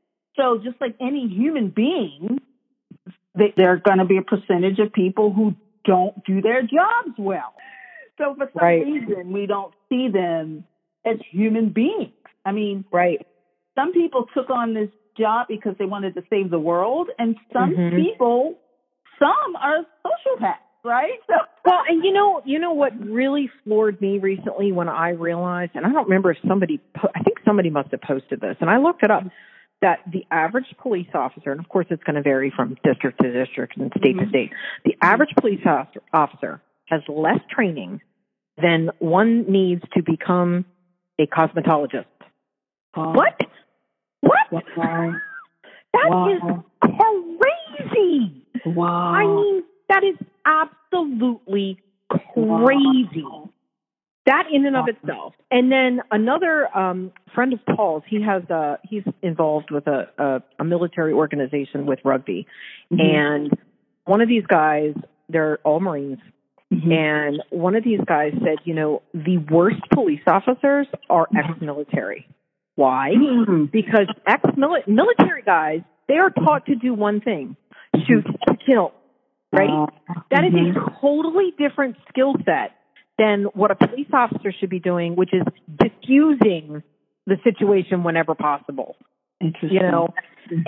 So just like any human being, they, there are going to be a percentage of people who don't do their jobs well. So for some right. reason, we don't see them as human beings. I mean, right. some people took on this job because they wanted to save the world, and some mm-hmm. people, some are sociopaths, right? So, well, and you know, you know what really floored me recently when I realized, and I don't remember if somebody, po- I think somebody must have posted this, and I looked it up, that the average police officer, and of course it's going to vary from district to district and state mm-hmm. to state, the average police officer has less training than one needs to become a cosmetologist. Oh. What? What? Wow. That wow. is crazy. Wow. I mean, that is absolutely crazy. Wow. That in and of itself. And then another um, friend of Paul's, he has uh, he's involved with a, a, a military organization with rugby. Mm-hmm. And one of these guys, they're all Marines. Mm-hmm. And one of these guys said, you know, the worst police officers are ex-military. Why? Mm-hmm. Because ex-military guys, they are taught to do one thing, shoot to kill, right? Uh, that mm-hmm. is a totally different skill set than what a police officer should be doing, which is diffusing the situation whenever possible. Interesting. You know, mm-hmm.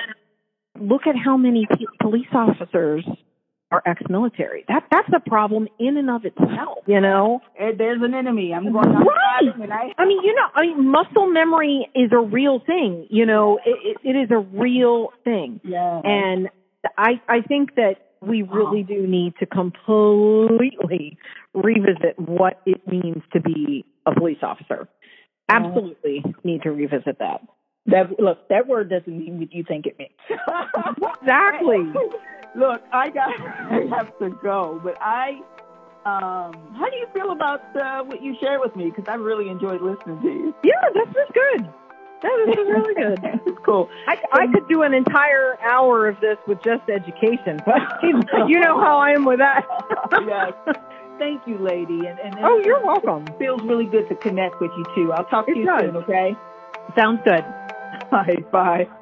and look at how many p- police officers are ex-military. That that's a problem in and of itself. You know, there's an enemy. I'm going to right. And I, I mean, you know, I mean, muscle memory is a real thing. You know, it, it, it is a real thing. Yeah. And I I think that we really do need to completely revisit what it means to be a police officer. Absolutely need to revisit that. That look, that word doesn't mean what you think it means. Exactly. Look, I got I have to go, but I um how do you feel about uh, what you shared with me? Because I really enjoyed listening to you. Yeah, this is good. That was really good. It's cool. I, I could do an entire hour of this with just education, but you know how I am with that. Yes. Thank you, lady. And, and oh, you're welcome. It feels really good to connect with you, too. I'll talk to it you does. soon, okay? Sounds good. Bye. Bye.